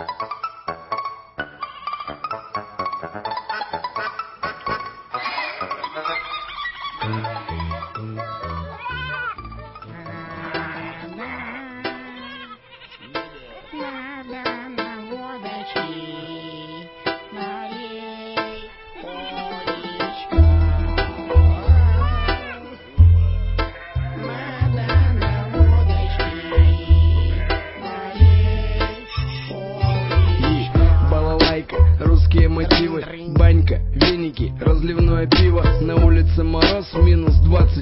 Русские мотивы, банька, веники, разливное пиво. На улице мороз, минус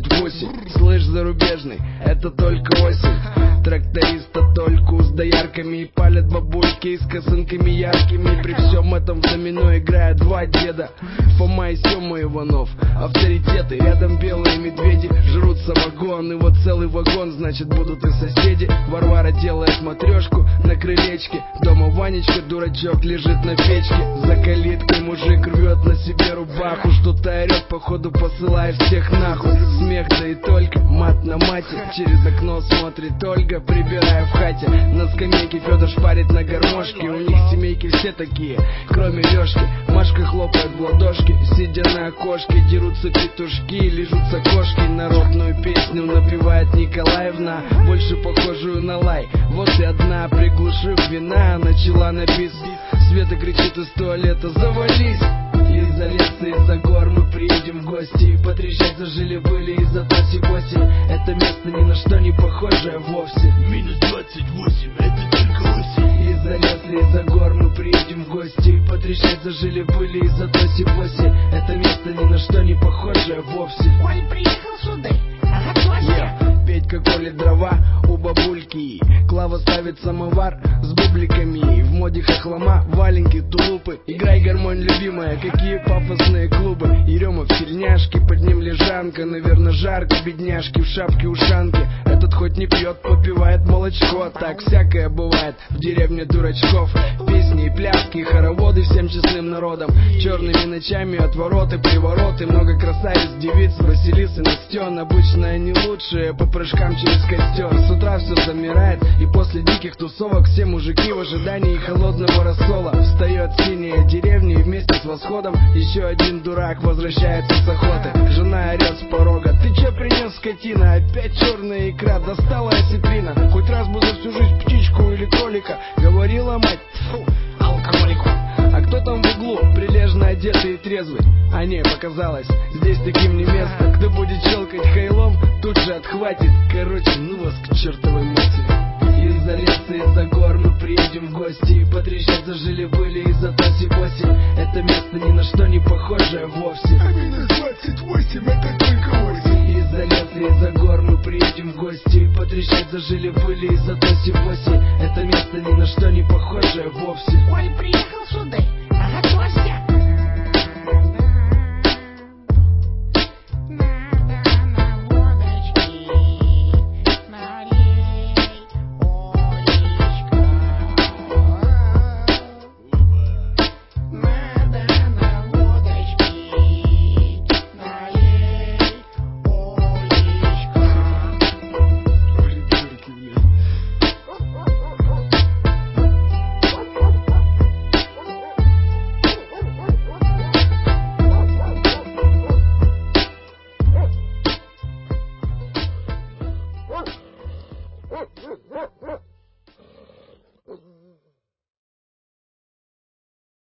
28. Слышь, зарубежный, это только осень. Тракториста только с доярками. И палят бабульки с косынками яркими. При всем этом в домино играют два деда, Фома и Сема Иванов, авторитеты. Рядом белые медведи, жрут самогон. И вот целый вагон, значит будут и соседи. Варвара делает матрешку на крылечке. Дома Ванечка, дурачок, лежит на печке. За калиткой мужик рвет на себе рубаху. Что-то орет, походу посылая всех нахуй. Смех, да и только, мат на мате. Через окно смотрит Ольга, прибирая в хате. На скамейке Федор шпарит на гармошке. У них семейки все такие, кроме Лешки. Машка хлопает в ладошки, сидя на окошке. Дерутся петушки, лижутся кошки. Народную песню напевает Николаевна, больше похожую на лай. Вот и одна, приглушив вина, начала написать. Света кричит из туалета: завались! Из-за леса, из-за гор мы приедем в гости. Потрещать зажили-были из-за тоси-боси. Это место ни на что не похожее вовсе. Минус 28, это только осень. Из-за леса, из-за гор мы приедем в гости. Потрещать зажили-были из-за тоси-боси. Это место ни на что не похожее вовсе. Ой, приехал сюда, готовься. Петька колет дрова у бабульки. Клава ставит самовар с бубликами. В моде хохлома, валенки, тулупы. Играй гармонь, любимая, какие пафосные клубы. Ерема в тельняшке, под ним лежанка. Наверное, жарко, бедняжки в шапке-ушанке. Этот хоть не пьет, попивает молочко. Так всякое бывает в деревне дурачков. Песни и пляски, и хороводы всем честным народом. Черными ночами отвороты, привороты. Много красавиц, девиц, Василис и Настен. Обычно они лучшие по прыжкам через костер. С утра все замирает, и после диких тусовок все мужики в ожидании холодного рассола. Встает синяя деревня, и вместе с восходом еще один дурак возвращается с охоты. Жена орет с порога: ты че принес, скотина? Опять черная икра, достала осетрина. Хоть раз бы за всю жизнь птичку или кролика, говорила мать, фу, алкоголику. А кто там в углу, прилежно одетый и трезвый? А не, показалось, здесь таким не место. Кто будет щелкать хайлом, тут же отхватит. Короче, ну вас к чертовой матери. Из-за леса, из-за гор мы приедем в гости. Потрещать зажили-были из-за тоси-боси. Это место ни на что не похожее вовсе. А минус 28, это только осень. Из-за леса, из-за гор мы приедем в гости. Потрещать зажили-были из-за тоси-боси. Это место ни на что не похожее вовсе. Ой, приехал сюда, готовься.